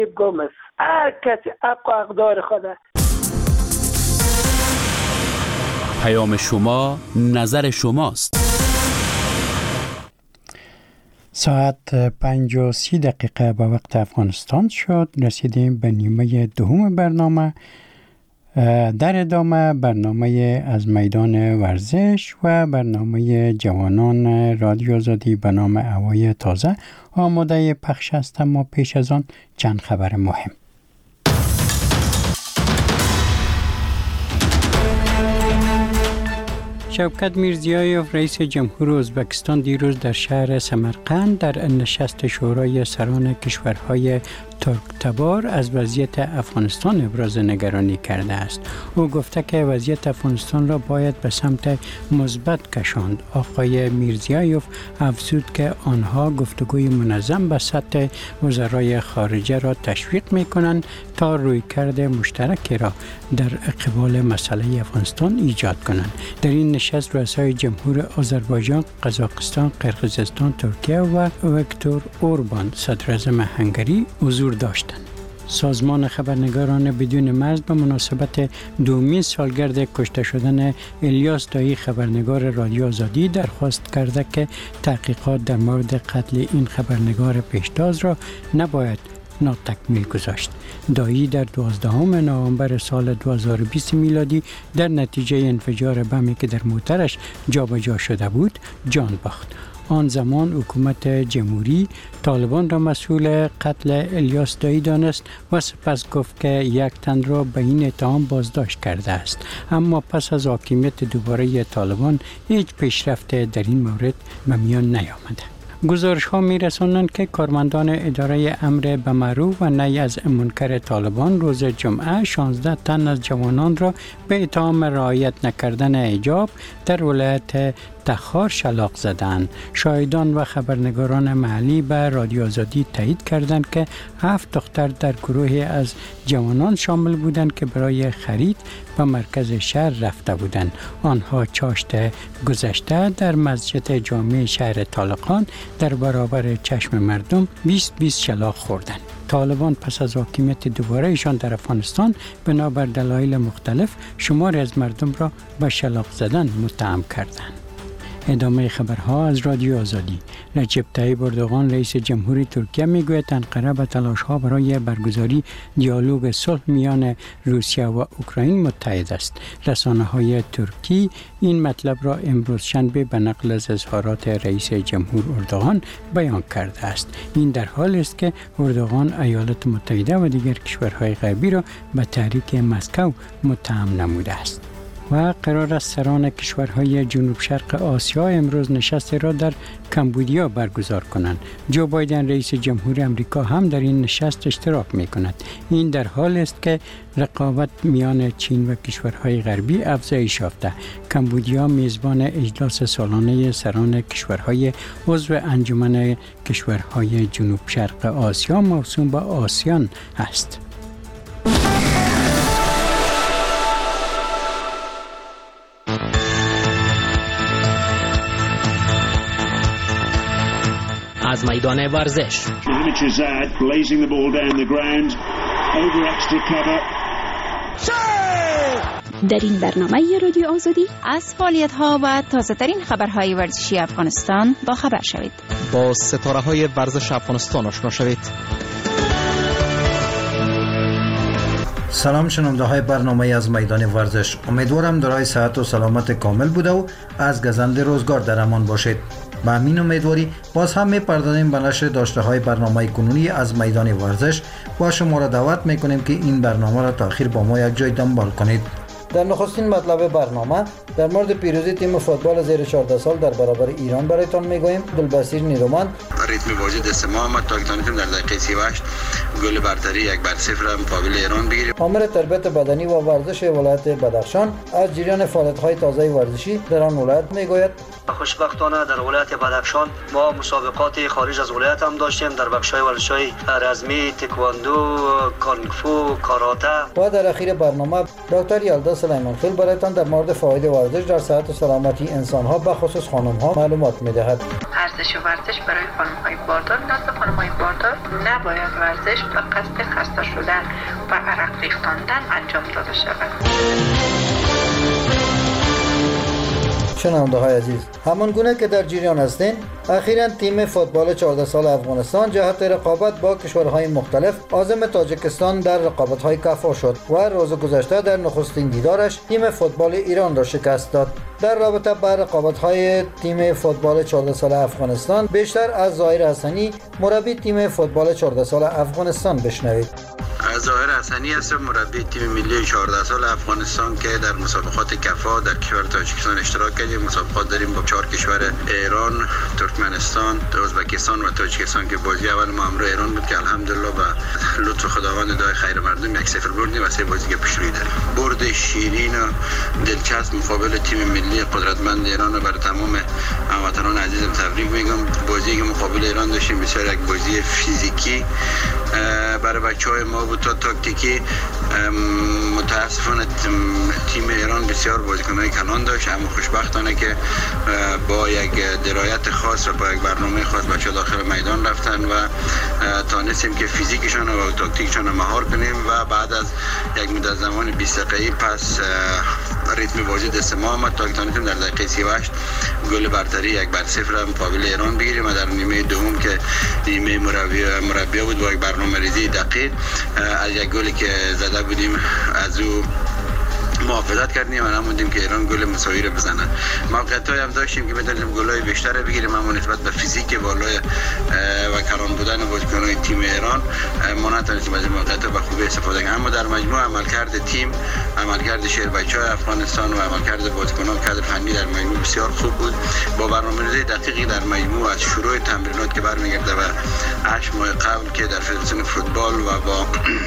گم است. هر کسی حق و اقدار خوده. پیام شما، نظر شماست. ساعت 5:30 به وقت افغانستان شد. رسیدیم به نیمه دوم برنامه. در ادامه برنامه از میدان ورزش و برنامه جوانان رادیو آزادی به نام هوای تازه آماده پخش است، اما پیش از آن چند خبر مهم. شوکت میرزیایوف رئیس جمهور ازبکستان دیروز در شهر سمرقند در نشست شورای سران کشورهای ترک‌تبار از وضعیت افغانستان ابراز نگرانی کرده است. او گفته که وضعیت افغانستان را باید به سمت مثبت کشاند. آقای میرزیایوف افزود که آنها گفتگوی منظم به سطح وزرای خارجه را تشویق می‌کنند تا رویکرد مشترکی را در قبال مسئله افغانستان ایجاد کنند. در این نشست رؤسای جمهور آذربایجان، قزاقستان، قرقیزستان، ترکیه و ویکتور اوربان صدر اعظم هنگری حضور داشتند. سازمان خبرنگاران بدون مرز به مناسبت دومین سالگرد کشته شدن الیاس دایی خبرنگار رادیو آزادی درخواست کرده که تحقیقات در مورد قتل این خبرنگار پیشتاز را نباید ناتکمیل گذاشت. دایی در 12 نوامبر سال 2020 میلادی در نتیجه انفجار بمی که در موترش جابجا شده بود جان باخت. آن زمان حکومت جمهوری طالبان را مسئول قتل الیاس دایی دانست و سپس گفت که یک تن را به این اتهام بازداشت کرده است. اما پس از حاکمیت دوباره طالبان هیچ پیشرفت در این مورد به میان نیامده. گزارش ها می رسانند که کارمندان اداره امر به معروف و نهی از منکر طالبان روز جمعه 16 تن از جوانان را به اتهام رعایت نکردن حجاب در ولایت تخار شلاق زدند. شاهدان و خبرنگاران محلی به رادیو آزادی تایید کردند که 7 دختر در گروهی از جوانان شامل بودند که برای خرید به مرکز شهر رفته بودند. آنها چاشت گذشته در مسجد جامع شهر طالقان در برابر چشم مردم 20 شلاق خوردند. طالبان پس از حاکمیت دوباره ایشان در افغانستان بنابر دلایل مختلف شماری از مردم را به شلاق زدن متهم کردند. ادامه خبرها از رادیو آزادی. رجب طیب اردوغان رئیس جمهوری ترکیه میگوید انقره به تلاش‌ها برای برگزاری دیالوگ صلح میان روسیه و اوکراین متحد است. رسانه‌های ترکی این مطلب را امروز شنبه به نقل از اظهارات رئیس جمهور اردوغان بیان کرده است. این در حالی است که اردوغان ایالات متحده و دیگر کشورهای غربی را به تحریک مسکو متهم نموده است. و قرار است سران کشورهای جنوب شرق آسیا امروز نشست را در کمبودیا برگزار کنند. جو بایدن رئیس جمهور امریکا هم در این نشست اشتراک می کند. این در حال است که رقابت میان چین و کشورهای غربی افزایش یافته. کمبودیا میزبان اجلاس سالانه سران کشورهای عضو انجمن کشورهای جنوب شرق آسیا موسوم به آسیان است. از میدان ورزش در این برنامه رادیو آزادی از فعالیت‌ها و تازه‌ترین خبرهای ورزشی افغانستان با خبر شوید. با ستاره‌های ورزش افغانستان آشنا شوید. سلام شنونده های برنامه از میدان ورزش. امیدوارم دارای صحت و سلامت کامل بوده و از گزند روزگار در امان باشید. با همین امیدواری باز هم می‌پردازیم به نشر داشته های برنامه کنونی از میدان ورزش و شما را دعوت می‌کنیم که این برنامه را تا آخر با ما یک جای دنبال کنید. در نخستین مطلب برنامه در مورد پیروزی تیم فوتبال زیر 14 سال در برابر ایران برایتان میگوییم. عبدالبصیر نیرومند ریتم بازی دست ما آمد تا تونستیم در دقیقه 38 گل برتری 1-0 مقابل ایران بگیریم. آمر تربیت بدنی و ورزش ولایت بدخشان از جریان فعالیت‌های تازه ورزشی در آن ولایت میگوید. خوشبختانه در ولایت بدخشان ما مسابقات خارج از ولایت هم داشتیم در بخش‌های ورزش‌های رزمی، تکواندو، کونگ فو، کاراته. و در اخیر برنامه دکتر یلدا سلیمان خیل برایتان در مورد فواید ورزش در صحت و سلامتی انسان‌ها به خصوص خانم‌ها معلومات می‌دهد. ورزش برای خانم‌های باردار، نزد خانم‌های باردار نباید ورزش به قصد خسته شدن و عرق ریختاندن انجام داده شود. شنونده های عزیز، همان گونه که در جریان هستین، اخیراً تیم فوتبال 14 سال افغانستان جهت رقابت با کشورهای مختلف عازم تاجیکستان در رقابت‌های کافا شد و روز گذشته در نخستین دیدارش تیم فوتبال ایران را شکست داد. در رابطه با رقابت‌های تیم فوتبال 14 سال افغانستان بیشتر از ظاهر حسنی، مربی تیم فوتبال 14 سال افغانستان بشنوید. ظاهر حسنی هستم، مربی تیم ملی 14 سال افغانستان که در مسابقات کفا در کشور تاجیکستان اشتراک کردیم. مسابقات داریم با 4 کشور ایران، ترکمنستان، ازبکستان و تاجیکستان که بازی اول ما همراه ایران بود که الحمدلله با لطف خداوند دعای خیر مردم 1-0 بردیم و 3 بازی پیشروی داریم. برد شیرین و دلچسب مقابل تیم ملی قدرتمند ایران و برای تمام هموطنان عزیزم تبریک میگم. بازی که مقابل ایران داشتیم بسیار یک بازی فیزیکی برای بچه‌های ما بود تا تاکتیکی. متاسفانه تیم ایران بسیار بازیکن‌های کلان داشت، اما خوشبختانه که با یک درایت خاص و با یک برنامه خاص بچه‌ها داخل میدان رفتن و تانستیم که فیزیکشان و تاکتیکشان رو مهار کنیم و بعد از یک مدت زمان 20 دقیقه‌ای پس ریتم بازی دست ما آمد تا تانستیم در دقیقه 38 گل برتری 1-0 مقابل ایران بگیریم و در نیمه دوم که نیمه مربی بود با یک برنامه‌ریزی دقیق از یک گلی که زده بودیم از او محافظت کردیم و نموندیم که ایران گل مساوی رو بزنه. موقعیت‌های هم داشتیم که بتونیم گل‌های بیشتر بگیریم، اما نسبت به فیزیک بالای و کلان بودن بازیکن‌های تیم ایران ما نتونستیم از این موقعیت‌ها به خوبی استفاده کنیم. اما در مجموع عملکرد تیم، عملکرد شهر بچه‌های افغانستان و عملکرد بازیکنان کادر فنی در مجموع بسیار خوب بود. با برنامه‌ریزی دقیقی در مجموع از شروع تمرینات که برمیگرده و 8 ماه قبل که در فدراسیون فوتبال و با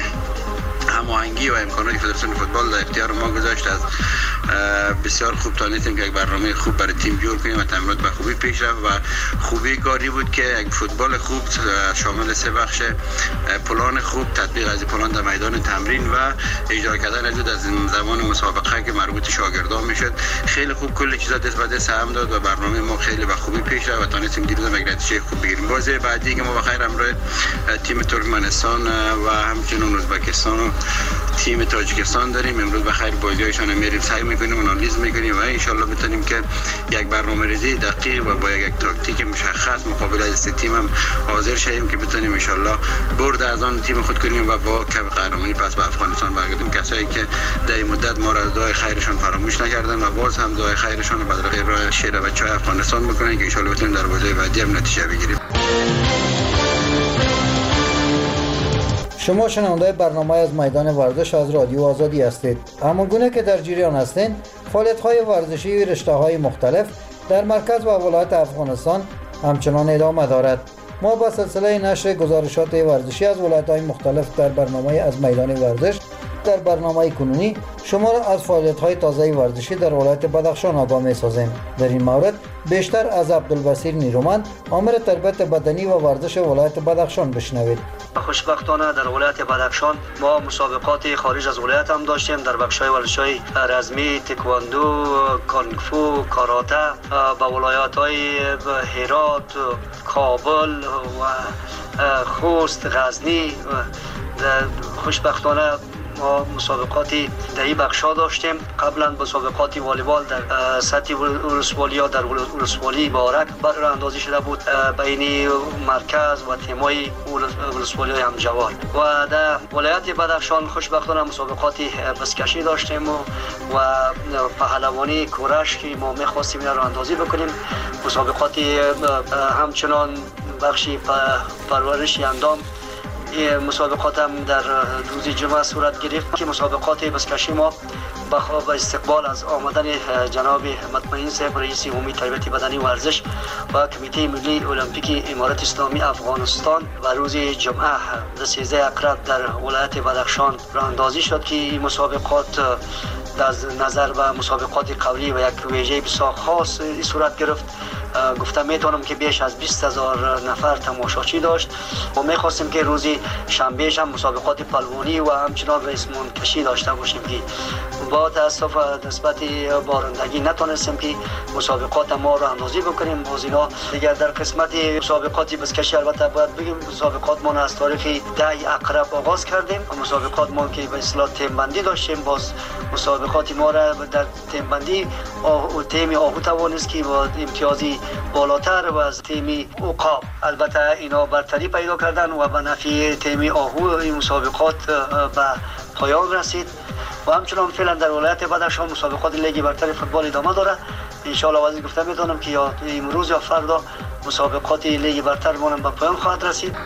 هماهنگی و امکانات فدراسیون فوتبال در اختیار ما گذاشت، از بسیار خوب تانستیم که یک برنامه خوب برای تیم جور کنیم و تمرینات به خوبی پیش رفت و خوبی کاری بود که یک فوتبال خوب شامل 3 بخش پلان خوب، تطبیق از پلان در میدان تمرین و اجرا کردن از زمان مسابقه که مربوط شاگردان میشد. خیلی خوب کل چیزا دست به دست هم داد و برنامه ما خیلی به خوبی پیش رفت و تانستیم دیروز یک نتیجه خوب بگیریم. بازی بعدی که ما بخیر همراه تیم ترکمنستان و همچنین ازبکستان و تیم تاجیکستان داریم. امروز بخیر بازی‌هایشان میریم سعی میکنیم آنالیز میکنیم و ان شاء الله بتونیم که یک برنامه‌ریزی دقیق و با یک تاکتیک مشخص مقابل از تیم هم حاضر شویم که بتونیم ان شاء الله برد از آن تیم خود کنیم و با کپ قهرمانی پس به افغانستان برگردیم. کسایی که در این مدت ما را دعای خیرشان فراموش نکردن و باز هم دعای خیرشان رو بدرقه راه شهر بچه‌های افغانستان بکنن که ان شاء الله بتونیم در بازی بعدی هم نتیجه بگیریم. شما شنونده برنامه از میدان ورزش از رادیو آزادی هستید. همانگونه که در جریان هستین، فعالیت‌های ورزشی و رشته‌های مختلف در مرکز و ولایت افغانستان همچنان ادامه دارد. ما با سلسله نشر گزارشات ورزشی از ولایت‌های مختلف در برنامه از میدان ورزش در برنامه کنونی شما را از فعالیت‌های تازه ورزشی در ولایت بدخشان آگاه می‌سازیم. در این مورد بیشتر از عبدالبصیر نیرومند، آمر تربیت بدنی و ورزش ولایت بدخشان بشنوید. خوشبختانه در ولایت بدخشان ما مسابقات خارج از ولایت هم داشتیم در بخش‌های ورزش‌های رزمی، تکواندو، کانگ فو، کاراته با ولایت‌های هرات، کابل و خوست، غزنی. خوشبختانه ما مسابقاتی در این بخشا داشتیم. قبلا مسابقات والیبال در سطح ولسوالی یا در ولسوالی بارک براندازی شده بود بین مرکز و تیمای ولسوالی همجوال. و در ولایت بدخشان خوشبختانه مسابقات بسکشی داشتیم و پهلوانی کورش که ما می‌خواستیم اینا رو اندازی بکنیم. مسابقات همچنان بخشی پرورش اندام مسابقات هم در روز جمعه صورت گرفت که مسابقات بسکشی ما با استقبال از آمدن جناب مطمئن صاحب رئیس عمومی تربیت بدنی و ورزش و کمیته ملی المپیک امارات اسلامی افغانستان و روز جمعه 13 اکرد در ولایت بدخشان راهاندازی شد که این مسابقات در نظر و مسابقات قبلی و یک ویژه بسیار خاص صورت گرفت. گفتم میتونم که بیش از 20,000 نفر تماشاچی داشت و میخواستیم که روزی شنبه هم مسابقات پلوانی و همچنان رئیس منتشی داشته باشیم که با تاسف نسبت بارندگی نتونستیم که مسابقات ما را اندازی بکنیم. بازینا دیگر در قسمت مسابقات بزکشی البته باید بگیم مسابقات ما از تاریخ 10 اقرب آغاز کردیم. مسابقات ما که به اصطلاح تیم بندی داشتیم، باز مسابقات ما را در تیم بندی تیم آهو توانست که با امتیازی بالاتر و از تیم عقاب البته اینا برتری پیدا کردن و به نفع تیم آهو این مسابقات به پایان رسید و همچنان فعلا در ولایت بدخشان مسابقات لیگ برتر فوتبال ادامه داره. ان شاء الله واسه گفتم میتونم که یا امروز یا فردا مسابقات لیگ برتر ما به پایان خواهد رسید.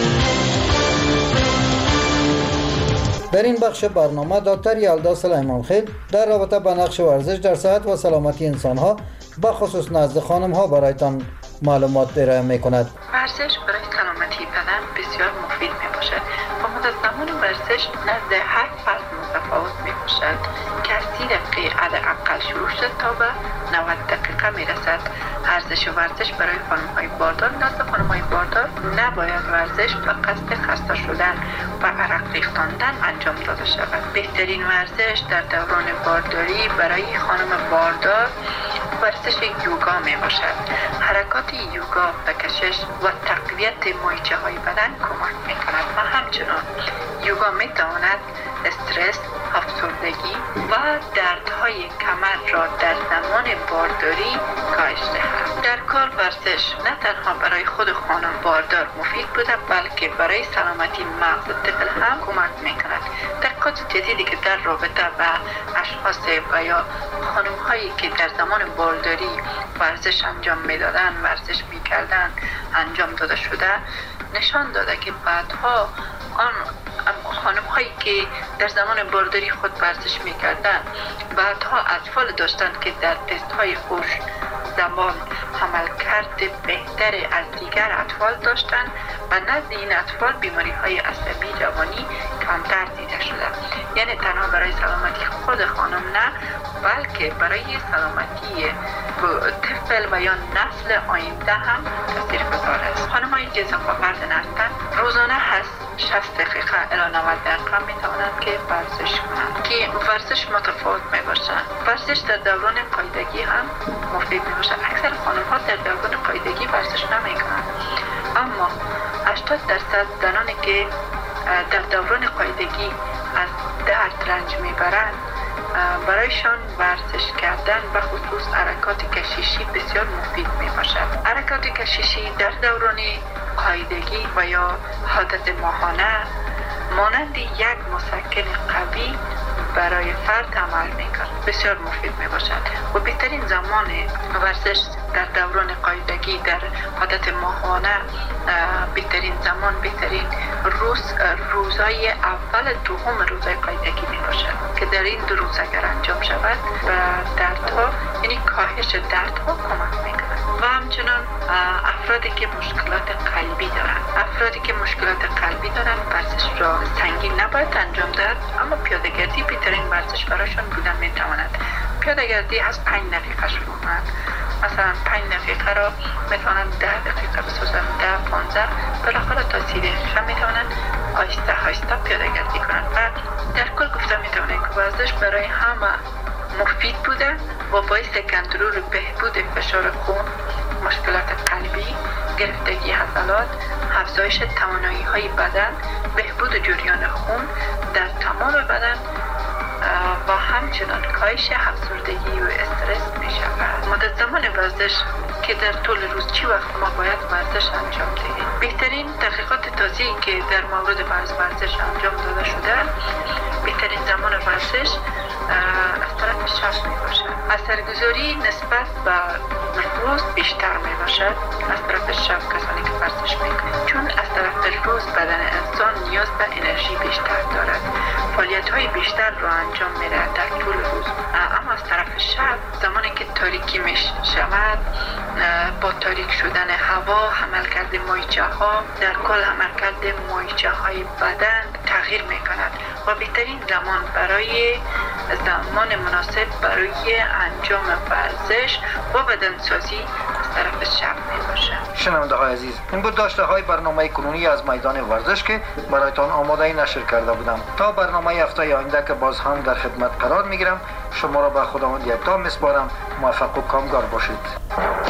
در این بخش برنامه دکتر یلدا سلیمانخیل در رابطه با نقش ورزش در صحت و سلامتی انسان‌ها به خصوص نزد خانم‌ها برایتان معلومات ارائه می‌کند. ورزش برای سلامتی بدن بسیار مفید میباشد و منتظمان ورزش نزد هر فرد متفاوت میباشد که از 30 دقیقه حداقل شروع شد تا به 90 دقیقه میرسد. ارزش ورزش برای خانم‌های باردار نزد خانم‌های باردار نباید ورزش به قصد خسته شدن و عرق ریختاندن انجام داده شود. بهترین ورزش در دوران بارداری برای خانم باردار ورزش یوگا می باشد. حرکات یوگا به کشش و تقویت مایچه های بدن کمک می کند و همچنان یوگا می تواند استرس، افسردگی و دردهای کمر را در زمان بارداری کاهش دهد. در کار ورزش نه تنها برای خود خانم باردار مفید بوده بلکه برای سلامتی مغز طفل هم کمک می کند. تحقیقات جدیدی که در رابطه با اشخاص و یا خانم هایی که در زمان بارداری ورزش انجام میدادن ورزش میکردن انجام داده شده نشان داده که بعدها آن خانم هایی که در زمان بارداری خود ورزش میکردن بعدها اطفال داشتن که در تست های خوش زمان عملکرد بهتر از دیگر اطفال داشتن و نزد این اطفال بیماری های عصبی روانی کمتر دیده شده. یعنی تنها برای سلامتی خود خانم نه بلکه برای سلامتی طفل و یا نسل آینده هم تاثیرگذار است. خانم‌های جزاپاورد هستند روزانه هست 60 دقیقه الی 90 دقیقه می توانند که ورزش کنند که ورزش متفاوت می باشند. ورزش در دوران قاعدگی هم مفید می باشد. اکثر خانم‌ها در دوران قاعدگی ورزش نمی کنند اما 80% زنانی که در دوران قاعدگی از درد رنج می برند برایشان ورزش کردن به خصوص حرکات کششی بسیار مفید می باشد. حرکات کششی در دوران قاعدگی و یا عادت ماهانه مانند یک مسکن قوی برای فرد عمل می کند. بسیار مفید می باشد و بهترین زمان ورزش در دوران قاعدگی در عادت ماهانه بهترین زمان بهترین روزهای اول دوم روزهای قاعدگی می باشد که در این 2 روز اگر انجام شود و دردها یعنی کاهش دردها کمک می کند. و همچنان افرادی که مشکلات قلبی دارند ورزش را سنگین نباید انجام داد اما پیاده‌گردی بهترین ورزش برایشان بودن می تواند. پیاده‌گردی از 5 دقیقه شروع کنند. مثلا 5 دقیقه را می توانند 10 دقیقه بسازند 10-15 بالاخره تا 30 دقیقه می توانند آهسته پیاده‌گردی کنند و در کل گفتم می توانند که ورزش برای همه مفید بوده و باعث کنترل و بهبود فشار خون، مشکلات قلبی، گرفتگی عضلات، افزایش توانایی های بدن، بهبود جریان خون در تمام بدن و همچنان کاهش افسردگی و استرس می شود. مدت زمان ورزش که در طول روز چی وقت ما باید ورزش انجام دهیم؟ بهترین تحقیقات تازه‌ای که در مورد ورزش انجام داده شده بهترین زمان ورزش از طرف شب می باشد. اثرگذاری نسبت به روز بیشتر می باشد از طرف شب کسانی که ورزش می کنند چون از طرف روز بدن انسان نیاز به انرژی بیشتر دارد فعالیت های بیشتر را انجام می دهد در طول روز اما از طرف شب زمانی که تاریکی می شود با تاریک شدن هوا عملکرد مایچه ها در کل عملکرد مایچه های بدن تغییر می کند و بهترین زمان مناسب برای انجام ورزش و بدنسازی طرف چپ می باشه. شنونده های عزیز، این بود داشته های برنامه کنونی از میدان ورزش که برایتان آماده نشر کرده بودم. تا برنامه هفته آینده که باز هم در خدمت قرار می گیرم، شما را به خداوند یکتا میسپارم. موفق و کامگار باشید.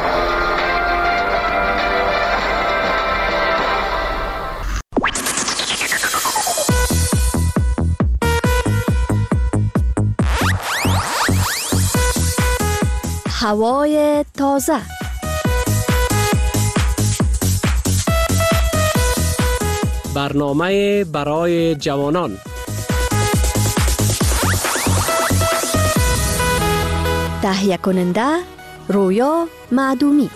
هوای تازه. برنامه برای جوانان. تهیه کننده رویا معدومی.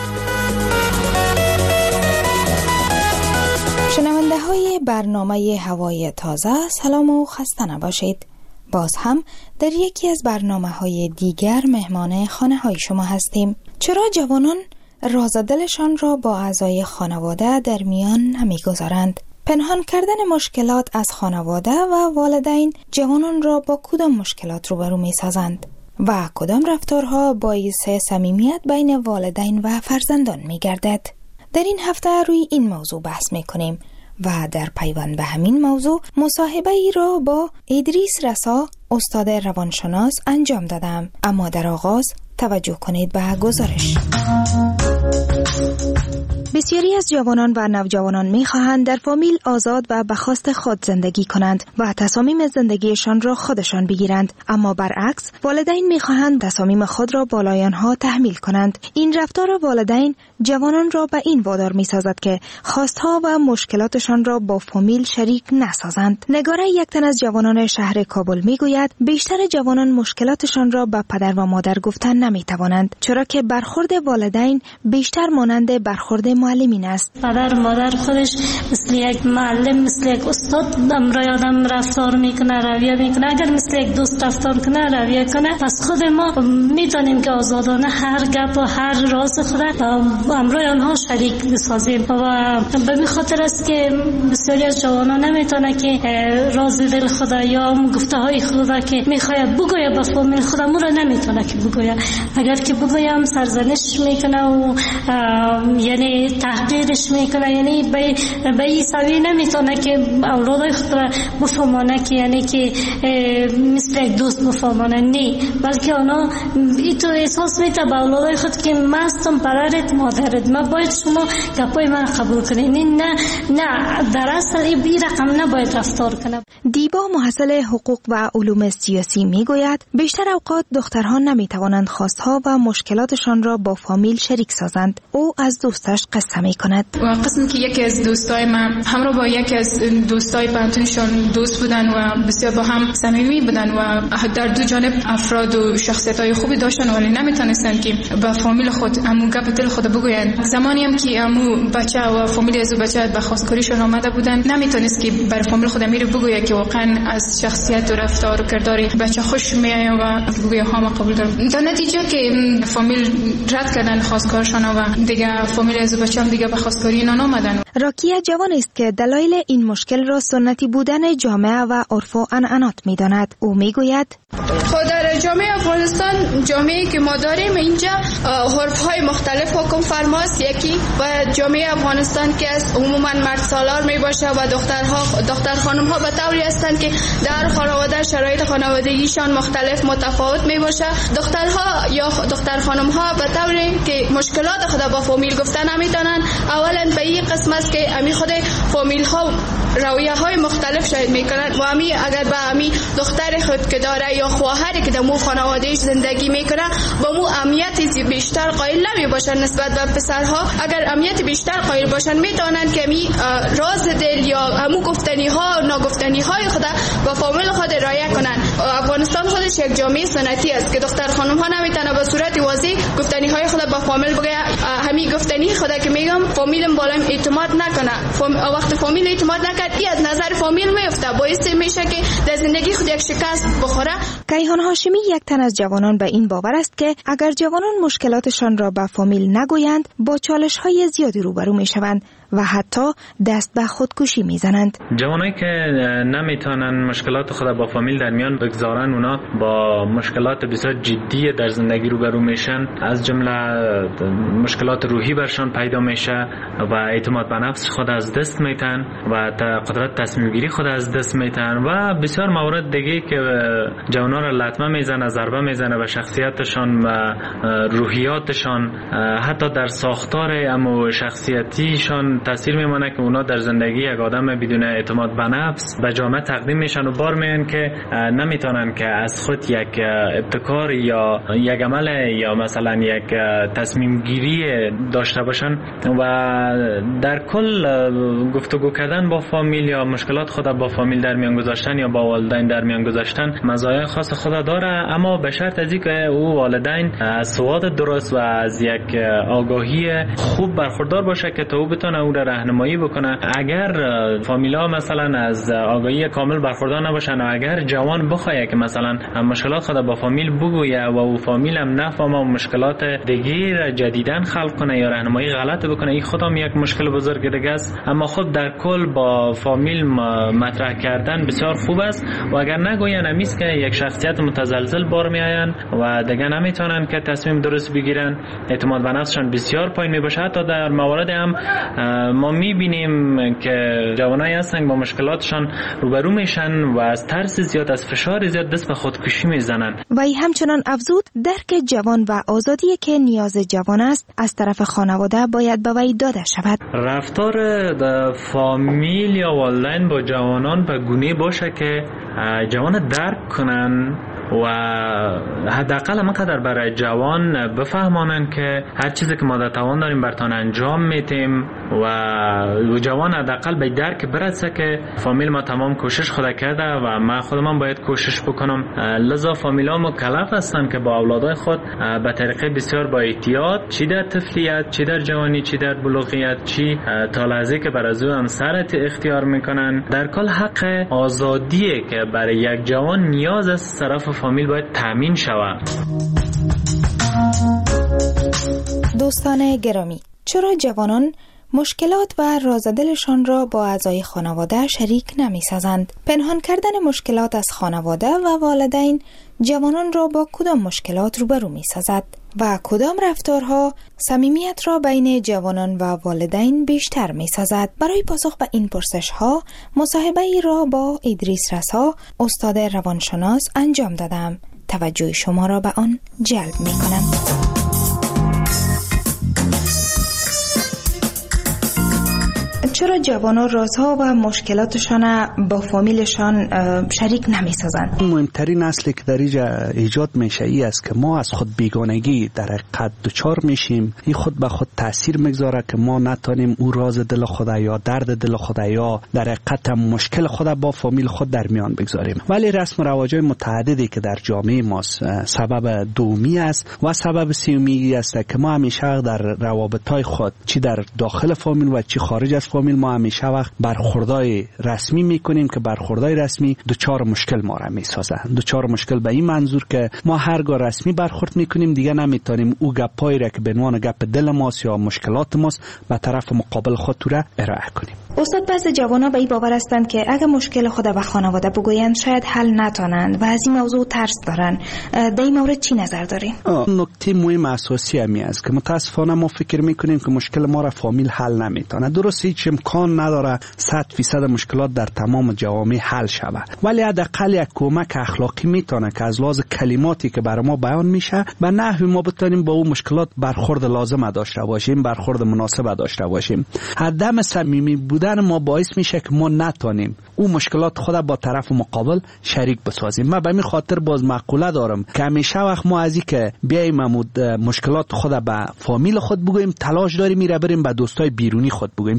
شنونده های برنامه هوای تازه، سلام و خسته نباشید. باز هم در یکی از برنامه‌های دیگر مهمان خانه‌های شما هستیم. چرا جوانان راز دلشان را با اعضای خانواده در میان نمی‌گذارند؟ پنهان کردن مشکلات از خانواده و والدین جوانان را با کدام مشکلات روبرو می‌سازند و کدام رفتارها باعث صمیمیت بین والدین و فرزندان می‌گردد؟ در این هفته روی این موضوع بحث می‌کنیم و در پیوند به همین موضوع مصاحبه ای را با ادریس رسا، استاد روانشناس انجام دادم. اما در آغاز توجه کنید به گزارش. بسیاری از جوانان و نوجوانان می‌خواهند در فامیل آزاد و به خواست خود زندگی کنند و تصامیم زندگیشان را خودشان بگیرند، اما برعکس والدین می‌خواهند تصامیم خود را بالای آنها تحمیل کنند. این رفتار والدین جوانان را به این وادار می‌سازد که خواستها و مشکلاتشان را با فامیل شریک نسازند. نگاره یک تن از جوانان شهر کابل می‌گوید بیشتر جوانان مشکلاتشان را به پدر و مادر گفتن نمی‌توانند، چرا که برخورد والدین بیشتر مانند برخورد معلمین است. پدر و مادر خودش مثل یک معلم، مثل یک استاد امرای آدم رفتار میکنه، رویه میکنه. اگر مثل یک دوست رفتار کنه، رویه کنه، پس خود ما میتونیم که آزادانه هر گپ و هر راز خود امرای آنها شریک بسازیم. و به این خاطر است که بسیاری از جوانان نمیتونه که راز دل خود یا گفته های خود که میخواد بگویه به فامیل خودمون را نمیتونه که بگویه. اگر که بگویم سرزنش میکنه و یعنی تحقیرش میکنه، یعنی به این سوی نمیتونه که اولادای خود را بفهمانه که یعنی که مثل یک دوست بفهمانه، نه، بلکه اونا ایتو احساس میته به اولادای خود که من هستم پدرت مادرت، من باید شما گپای من قبول کنید. نه در اصل این رقم نباید رفتار کنه. دیبا محصل حقوق و علوم سیاسی میگوید بیشتر اوقات دخترها نمیتوانند خواستها و مشکلاتشان را با فامیل شریک سازند. او از دوستش قصه میکند. و قسم که یکی از دوستای من همراه با یکی از دوستای پنتونشون دوست بودن و بسیار با هم صمیمی بودن و در دو جانب افراد و شخصیت‌های خوبی داشتن، ولی نمیتونستن که با فامیل خود امو گپ دل خود بگوین. زمانی هم که امو بچه و فامیل از بچه به خواستگاریشون آمده بودن، نمیتونست که بر فامیل خود امیر بگویه که واقعا از شخصیت و رفتار و کردار بچه خوش میایه و بگویه ها ما قبول دارم. در نتیجه که فامیل رد کردن خواستگارشون و دیگه فامیل از بچه هم دیگه به خواستگاری اینا نامدن. راکیه جوان است که دلایل این مشکل را سنتی بودن جامعه و عرف و عنعنات می‌داند. او میگوید خود در جامعه افغانستان، جامعه‌ای که ما داریم اینجا عرف‌های مختلف حکم فرماست. یکی و جامعه افغانستان که از عموما مرد سالار میباشه و دختر خانم‌ها به طوری هستند که در خانواده شرایط خانوادگیشان مختلف متفاوت میباشه. دخترها یا دختر خانم‌ها به طوری که مشکلات خود با فامیل گفتن نمیتونن. اولا به این قسم است که امی خود فامیل ها رویه های مختلف شاید میکنن و امی اگر به امی دختر خود که داره یا خواهری که در مو خانوادهش زندگی میکنه با مو اهمیت بیشتر قائل نمی باشن نسبت به پسرها. اگر اهمیت بیشتر قائل باشن میتونن که امی راز دل یا همو گفتنی ها و ناگفتنی های خود با فامیل خود رعایت کنن. افغانستان خودش یک جامعه سنتی است که دختر خانم ها نمیتونه به صورت واضح گفتنی های خود با فامیل بگه. همین گفتنی خود که میگم فامیلم بالا اعتماد نکنه. وقت فامیل اعتماد نکرد این از نظر فامیل میفته، باعث میشه که در زندگی خود یک شکست بخوره. کیهان هاشمی یک تن از جوانان به این باور است که اگر جوانان مشکلاتشان را به فامیل نگویند با چالش‌های زیادی روبرو میشوند و حتی دست به خودکشی میزنند. جوانایی که نمیتونن مشکلات خود با فامیل در میان بگذارن، اونا با مشکلات بسیار جدی در زندگی روبرو میشن، از جمله مشکلات روحی برشان پیدا میشه و اعتماد به نفس خود از دست میتن و قدرت تصمیم گیری خود از دست میتن و بسیار موارد دیگه که جوانا را لطمه میزنه، ضربه میزنه به شخصیتشان و روحیاتشان، حتی در ساختار اما شخصیتیشان تاثیر میمونه که اونا در زندگی یک آدم بدون اعتماد به نفس به جامعه تقدیم میشن و بار میان که نمیتونن که از خود یک ابتکار یا یک عمل یا مثلا یک تصمیم گیری داشته باشن و در کل گفتگو کردن با فامیل یا مشکلات خود با فامیل در میان گذاشتن یا با والدین در میان گذاشتن مزایای خاص خود داره، اما به شرط از اینکه او والدین از سواد درست و از یک آگاهی خوب برخوردار باشه که تا او بتونه او را راهنمایی بکنه. اگر فامیلا مثلا از آگاهی کامل برخوردار نباشن و اگر جوان بخواد که مثلا مشکلات خود با فامیل بگویه و او فامیل هم نفهمه و مشکلات دیگه جدیدن خلق کنه یا راهنمایی غلط بکنه، این خودم یک مشکل بزرگ دیگه است. اما خب در کل با فامیل مطرح کردن بسیار خوب است و اگر نگوین همیست که یک شخصیت متزلزل بار میآین و دیگه نمیتونن که تصمیم درست بگیرن، اعتماد به نفسشان بسیار پایین میباشه. حتی در موارد هم ما میبینیم که جوانایی هستن با مشکلاتشان روبرو میشن و از ترس زیاد، از فشار زیاد دست به خودکشی میزنن. و ای همچنان افزود درک جوان و آزادی که نیاز جوان است از طرف خانواده باید به وی داده شود. رفتار فامیل یا والدین با جوانان به گونه باشه که جوان درک کنن و حداقل همینقدر برای جوان بفهمانن که هر چیزی که ما در توان داریم برتان انجام میتیم و جوان حداقل به درک برسه که فامیل ما تمام کوشش خود کرده و من خودم باید کوشش بکنم. لذا فامیلا مکلف هستن که با اولادای خود به طریقه بسیار با احتیاط، چی در طفلیت، چی در جوانی، چی در بلوغیت، چی تا لحظه که بر از او همسرت اختیار میکنن، در کل حق آزادیه که برای یک جوان نیاز است طرف فامیل باید تامین شود. دوستان گرامی، چرا جوانان مشکلات و رازدلشان را با اعضای خانواده شریک نمی سازند؟ پنهان کردن مشکلات از خانواده و والدین جوانان را با کدام مشکلات روبرو می سازد و کدام رفتارها صمیمیت را بین جوانان و والدین بیشتر می سازد؟ برای پاسخ به این پرسش ها مصاحبه ای را با ادریس رسا، استاد روانشناس انجام دادم. توجه شما را به آن جلب می کنم. چرا جوانان رازها و مشکلاتشان با فامیلشان شریک نمی سازند؟ مهمترین اصلی که در اینجا ایجاد میشه ای است که ما از خود بیگانگی در حقیقت دچار میشیم. این خود به خود تاثیر میگذاره که ما نتونیم او راز دل خود یا درد دل خود یا در حقیقت مشکل خود با فامیل خود در میان بگذاریم. ولی رسم و رواج‌های متعددی که در جامعه ما سبب دومی است و سبب سومی است که ما همیشه در روابط‌های خود چی در داخل فامیل و چی خارج از فامیل ما همیشه وقت برخوردای رسمی میکنیم که برخوردای رسمی دوچار مشکل ما را میسازه. دوچار مشکل به این منظور که ما هرگاه رسمی برخورد میکنیم دیگه نمیتونیم او گپایی را که به عنوان گپ دل ماست یا مشکلات ماست به طرف مقابل خود را ارائه کنیم. استاد، بعضی جوانا به این باور هستند که اگه مشکل خود به خانواده بگویند شاید حل نتونند و از این موضوع ترس دارن. در این مورد چی نظر دارین؟ نکته مهم اساسی همی است که متاسفانه ما فکر میکنیم که مشکل ما را فامیل حل نمیتونه. درست هیچ امکان نداره 100% مشکلات در تمام جوامع حل شود، ولی حداقل یک کمک اخلاقی میتونه که از لحاظ کلماتی که برای ما بیان میشه به نحوی ما بتونیم با اون مشکلات برخورد لازم داشته باشیم، برخورد مناسب داشته باشیم. عدم صمیمی بودن ما باعث میشه که ما نتونیم اون مشکلات خود با طرف مقابل شریک بسازیم. من به این خاطر باز مقوله دارم که همیشه وقت ما از این که بیایم مشکلات خود به فامیل خود بگوییم تلاش داریم میره بریم به دوستای بیرونی خود بگوییم. چرا؟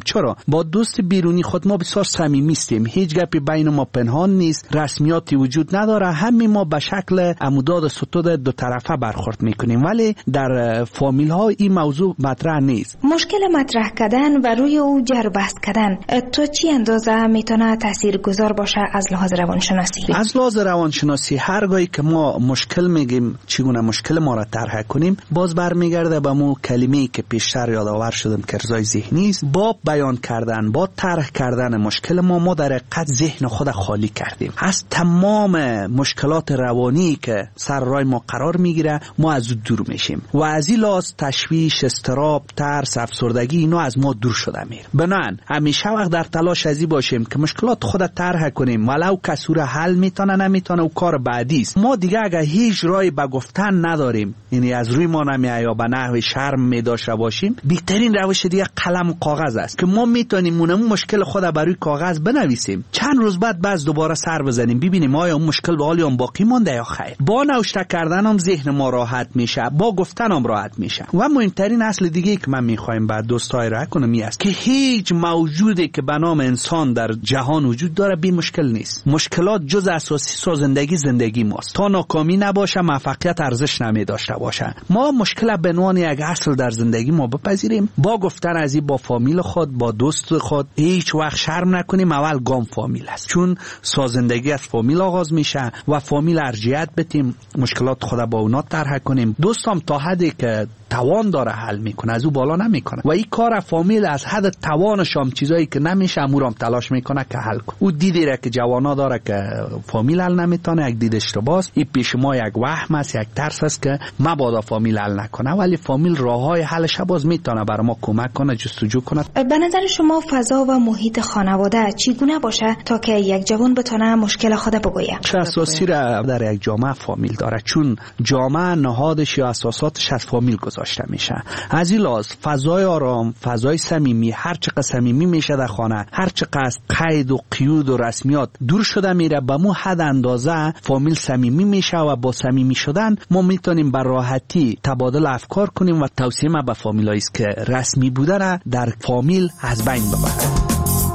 با دوست بیرونی خود ما بسیار صمیمی هستیم، هیچ گپی بین ما پنهان نیست، رسمیاتی وجود نداره، همه ما به شکل عموداد ستود دو طرفه برخورد میکنیم، ولی در فامیل ها این موضوع مطرح نیست. مشکل مطرح کردن و روی او جر بحث کردن تو چی اندازه میتونه تاثیرگذار باشه از لحاظ روانشناسی؟ از لحاظ روانشناسی هرگاهی که ما مشکل میگیم چگونه مشکل ما را طرح کنیم، باز برمیگرده به مو کلمه‌ای که پیشتر یادآور شدم که ارضای ذهنی است. با بیان کردن، با طرح کردن مشکل ما در حقیقت ذهن خود خالی کردیم از تمام مشکلات روانی که سر راه ما قرار میگیره، ما از او دور میشیم و از این لحاظ تشویش، اضطراب، ترس، افسردگی اینا از ما دور شده میره. بنابراین همیشه وقت در تلاش ازی باشیم که مشکلات خود طرح کنیم، ولو کسور حل میتونه نمیتونه و کار بعدی است. ما دیگه اگه هیچ راهی به گفتن نداریم، یعنی از روی ما نمیاد یا به نحو شرم میداشته باشیم، بهترین روش دیگه قلم و کاغذ است که ما میتونیم اون مشکل خود بر روی کاغذ بنویسیم، چند روز بعد باز دوباره سر بزنیم ببینیم آیا اون مشکل حالی هم باقی مونده یا خیر. با نوشته کردن هم ذهن ما راحت میشه، با گفتن هم راحت میشه. و مهمترین اصل دیگه که من میخوایم بعد دوستای را کنم این است که هیچ موجودی که به نام انسان در جهان وجود داره بی مشکل نیست. مشکلات جز اساسی سازندگی زندگی ماست. تا ناکامی نباشه موفقیت ارزش نمی داشته باشه. ما مشکل به عنوان یک اصل در زندگی ما بپذیریم، با گفتن از این با فامیل خود، با دوست خود هیچ وقت شرم نکنیم. اول گام فامیل است، چون سازندگی از فامیل آغاز میشه و فامیل ارجحیت بدیم، مشکلات خود با اونا طرح کنیم. دوستم تا حدی که توان داره حل میکنه، از او بالا نمیکنه و این کار فامیل از حد توانش هم چیزایی که نمیشه امورام تلاش میکنه که حل کنه. او دیدی را که جوانا داره که فامیل حل نمیتونه، یک دید اشتباهه. این پیش ما یک وهم است، یک ترس است که مبادا فامیل حل نکنه، ولی فامیل راههای حلش باز میتونه برای ما کمک کنه، جستجو کنه. به نظر شما فضا و محیط خانواده چگونه باشه تا که یک جوان بتونه مشکل خود بگویه؟ چه اساسی را در یک جامعه فامیل داره، چون جامعه نهادش یا اساساتش از فامیل گذاشته میشه. از این لحاظ فضای آرام، فضای صمیمی، هر چقدر صمیمی میشه در خانه، هر چقدر از قید و قیود و رسمیات دور شده میره، به مو حد اندازه فامیل صمیمی میشه و با صمیمی شدن ما میتونیم به راحتی تبادل افکار کنیم و توصیه ما به فامیلایی است که رسمی بودن در فامیل از بین ببرن.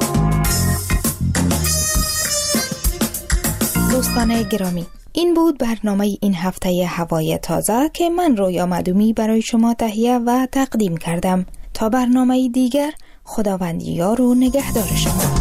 دوستان گرامی، این بود برنامه این هفته هوای تازه که من رویا معدومی برای شما تهیه و تقدیم کردم. تا برنامه دیگر، خداوند یار و نگهدار شما.